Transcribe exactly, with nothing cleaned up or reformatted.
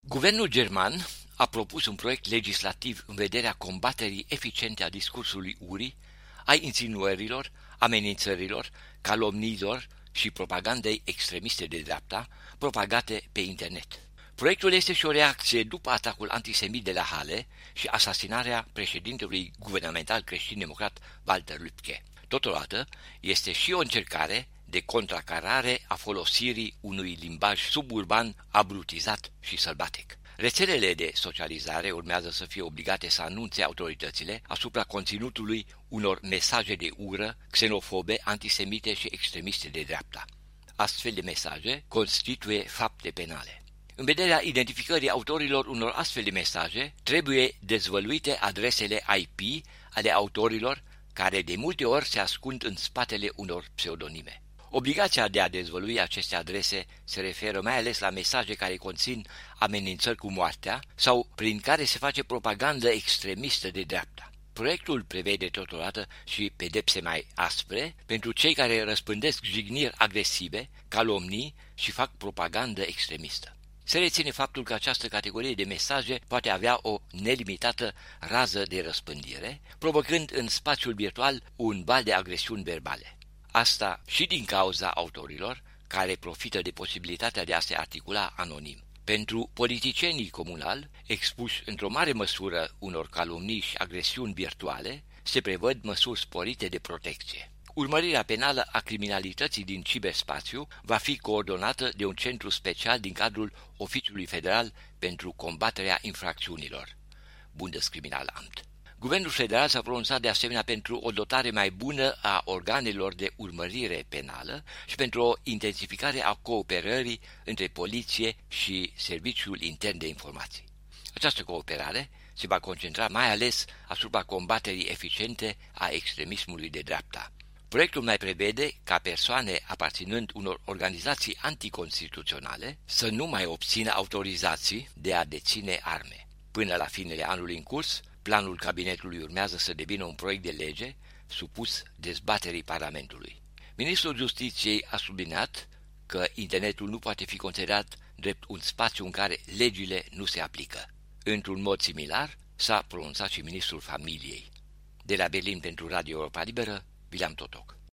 Guvernul german a propus un proiect legislativ în vederea combaterii eficiente a discursului urii, a insinuărilor, amenințărilor, calomniilor și propagandei extremiste de dreapta propagate pe internet. Proiectul este și o reacție după atacul antisemit de la Halle și asasinarea președintelui guvernamental creștin-democrat Walter Lübke. Totodată, este și o încercare de contracarare a folosirii unui limbaj suburban abrutizat și sălbatic. Rețelele de socializare urmează să fie obligate să anunțe autoritățile asupra conținutului unor mesaje de ură, xenofobe, antisemite și extremiste de dreapta. Astfel de mesaje constituie fapte penale. În vederea identificării autorilor unor astfel de mesaje, trebuie dezvăluite adresele I P ale autorilor, care de multe ori se ascund în spatele unor pseudonime. Obligația de a dezvălui aceste adrese se referă mai ales la mesaje care conțin amenințări cu moartea sau prin care se face propagandă extremistă de dreapta. Proiectul prevede totodată și pedepse mai aspre pentru cei care răspândesc jigniri agresive, calomnii și fac propagandă extremistă. Se reține faptul că această categorie de mesaje poate avea o nelimitată rază de răspândire, provocând în spațiul virtual un val de agresiuni verbale. Asta și din cauza autorilor care profită de posibilitatea de a se articula anonim. Pentru politicienii comunali, expuși într-o mare măsură unor calomnii și agresiuni virtuale, se prevăd măsuri sporite de protecție. Urmărirea penală a criminalității din ciberspațiu va fi coordonată de un centru special din cadrul Oficiului Federal pentru combaterea infracțiunilor, Bundeskriminalamt. Guvernul federal s-a pronunțat de asemenea pentru o dotare mai bună a organelor de urmărire penală și pentru o intensificare a cooperării între poliție și Serviciul Intern de Informații. Această cooperare se va concentra mai ales asupra combaterii eficiente a extremismului de dreapta. Proiectul mai prevede ca persoane aparținând unor organizații anticonstituționale să nu mai obțină autorizații de a deține arme. Până la finele anului în curs, planul cabinetului urmează să devină un proiect de lege supus dezbaterii Parlamentului. Ministrul Justiției a subliniat că internetul nu poate fi considerat drept un spațiu în care legile nu se aplică. Într-un mod similar s-a pronunțat și ministrul Familiei. De la Berlin pentru Radio Europa Liberă, Vilam Totoc.